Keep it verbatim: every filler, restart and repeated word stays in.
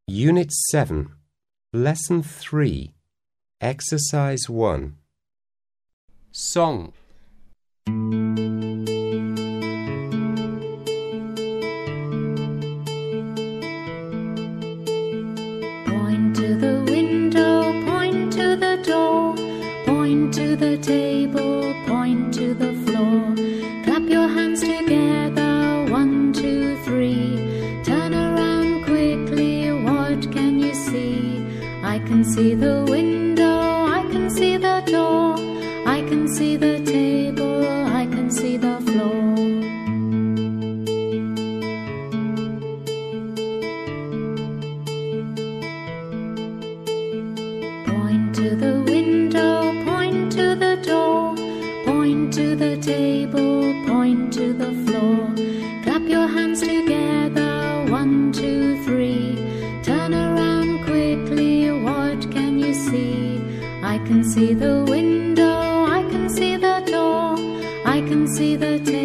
Unit seven, Lesson three, Exercise one. Song. Point to the window, point to the door, point to the table, point to the floor. Clap your hands together, one, two, three. Turn around quickly, what can you see? I can see the window, I can see the door, I can see the table, I can see the floor. Point to the window, point to the door, point to the table, point to the floor. Clap your hands together, one, two, three. Turn around quickly, what can you see? I can see the window, I can see the door, I can see the table.